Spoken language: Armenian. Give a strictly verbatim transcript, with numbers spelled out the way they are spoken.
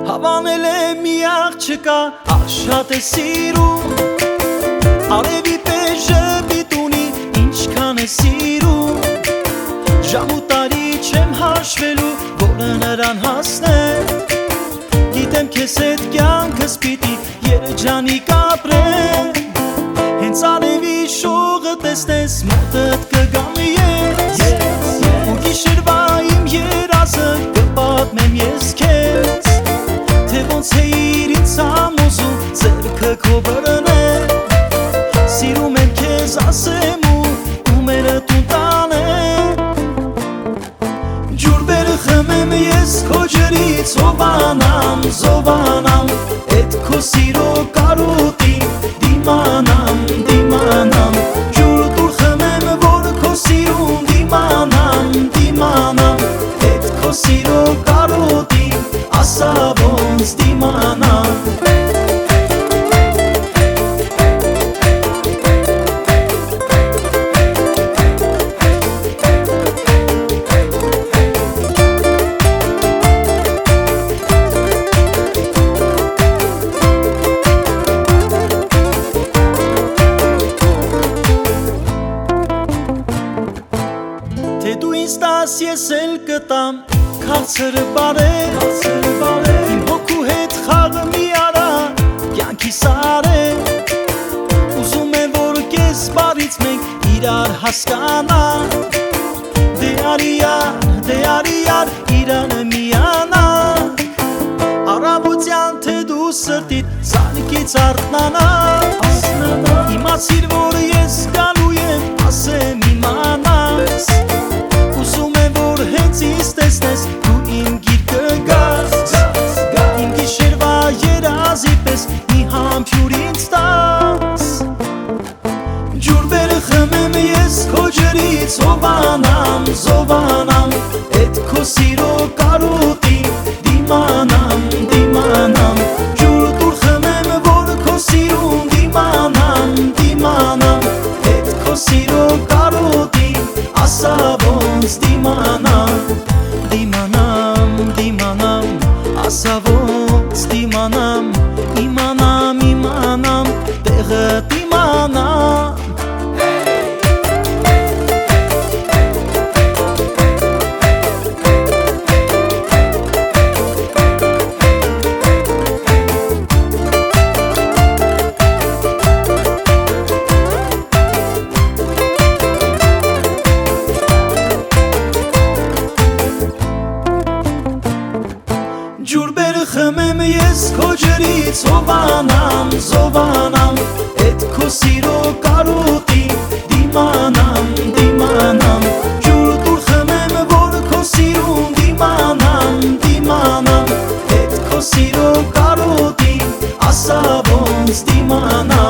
Հավանել է մի աղջկա, աշատ է սիրում, արևի պես ժպիտ ունի, ինչքան է սիրում, ժամ ու տարի չեմ հաշվելու, որը նրան հասներ, գիտեմ քեզ հետ կյանքս պիտի երջանիկ ապրեմ, հենց արևի շողը տեսնես մոտդ կգամ ես, ու գիշերվա իմ երազը կպատմեմ ես քեզ, թե ոնց էիր ինձ համոզում ձեռքը քո բռնել, սիրում եմ քեզ ասեմ ու տումերը տուն տանեմ, ջուր բեր խմեմ ես քո ջրից, հովանամ, զովանամ, էդ քո սիրո կարոտին դիմանամ, դիմանամ, ջուր տուր խմեմ, որ քո սիրուն դիմանամ, դիմանամ, էդ քո սիրո կարոտին ասա ոնց դիմանամ, թե դու ինձ տաս ես էլ կտամ քաղցր բարեր, իմ հոգու հետ խաղը մի արա կյանքի սարեր, ուզում եմ որ կես բարից մենք իրար հասկանանք, դե արի յար, դե արի յար իրանը միանանք, առավոտյան թե դու սրտիդ զարկից արթնանաս, իմացիր որ ես գալու եմ ասեմ իմանաս, ուզում եմ որ հենց ինձ տեսնես դու իմ գիրկը գաս, իմ գիշերվա երազի պես մի համբյուր ինձ տաս, ջուր բեր խմեմ ես քո ջրից, հովանամ, զովանամ, էդ քո սիրո կարոտին դիմանամ, դիմանամ, ջուր տուր խմեմ, որ քո սիրուն դիմանամ, դիմանամ, էդ քո սիրո կարոտին ասա ոնց դիմանամ, դիմանամ, դիմանամ, ասա ոնց դիմանամ, իմանամ, իմանամ, տեղը դիմանամ, ջուր բեր խմեմ ես քո ջրից, հովանամ, զովանամ, էդ քո սիրո կարոտին դիմանամ, դիմանամ, ջուր տուր խմեմ, որ քո սիրուն դիմանամ, դիմանամ, էդ քո սիրո կարոտին ասա ոնց դիմանամ,